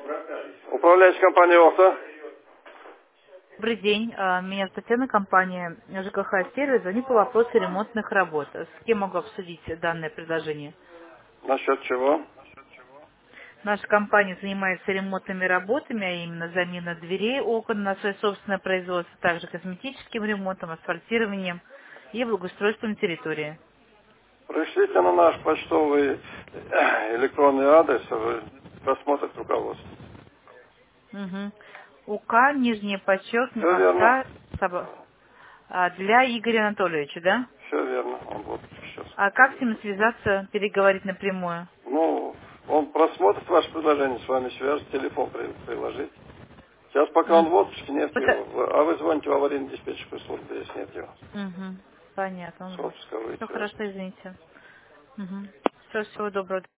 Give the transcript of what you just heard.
Управляющая компания ОХТА. Добрый день, меня зовут Татьяна, компания ЖКХ «Сервис». Звоню по вопросу ремонтных работ. С кем могу обсудить данное предложение? Насчет чего? Наша компания занимается ремонтными работами, а именно замена дверей, окон на свое собственное производство, также косметическим ремонтом, асфальтированием и благоустройством территории. Пришлите на наш почтовый электронный адрес, просмотрит руководство. Угу. УК, нижнее Все подчеркивание, верно. для Игоря Анатольевича, да? Все верно. Он вот сейчас. А как с ним связаться, переговорить напрямую? Ну, он просмотрит ваше предложение, с вами свяжет, телефон приложить. Сейчас пока он М. в отпуске, нет Это- его. А вы звоните в аварийно-диспетчерскую службу, если нет его. Понятно, С вот. отпуска Все выйти. хорошо, извините. Все, всего доброго.